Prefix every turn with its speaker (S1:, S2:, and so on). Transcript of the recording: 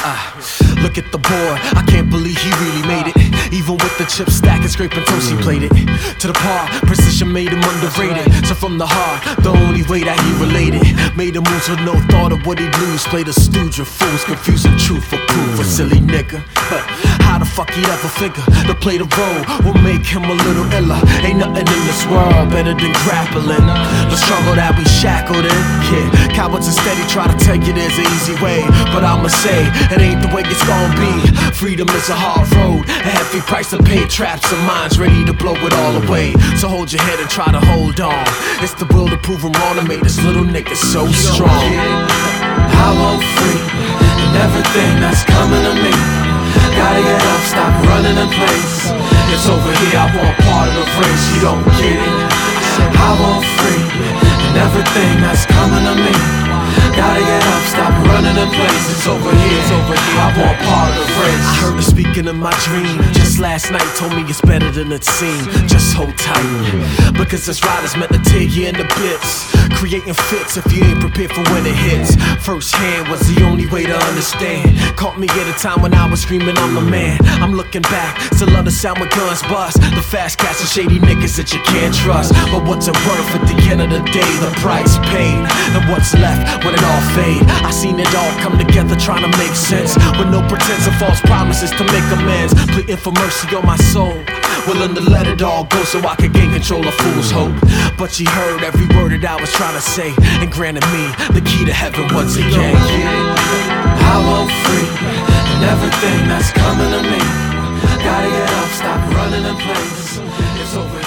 S1: Look at the boy, I can't believe he really made it. Even with the chip stack and scraping toast, he played it to the par. Precision made him underrated. So from the heart, the only way that he related, made him moves with no thought of what he'd lose. Played a stooge of fools, confusing truth for proof. A silly nigga. How the fuck he'd ever figure to play the role will make him a little iller. Ain't nothing in this world better than grappling the struggle that we shackled in. Yeah, cowards instead try to tell you there's an easy way, but I'ma say it ain't the way it's gonna be. Freedom is a hard road, a heavy price to pay. Traps of minds ready to blow it all away. So hold your head and try to hold on. It's the will to prove them wrong that made this little nigga so strong.
S2: I want free and everything that's coming to me. Gotta get up, stop running in place. It's over here, I want part of the race. You don't get it. I want free and everything that's coming to me. Gotta get up, stop running in place. It's over here, I want part of the race.
S1: I heard her speaking in my dream just last night, told me it's better than it seemed. Just hold tight, because this rider's meant to tear you into bits, creating fits if you ain't prepared for when it hits. First hand was the only way to understand. Caught me at a time when I was screaming I'm the man. I'm looking back, still understand when guns bust. The fast cats and shady niggas that you can't trust. But what's it worth at the end of the day? The price paid, and what's left when it all fade? I seen it all come together trying to make sense, with no pretense of false promises to make amends. Pleading for mercy on my soul, willing to let it all go so I could gain control of fool's hope. But she heard every word that I was trying to say, and granted me the key to heaven once again.
S2: I want free and everything that's coming to me. Gotta get up, stop running in place. It's over.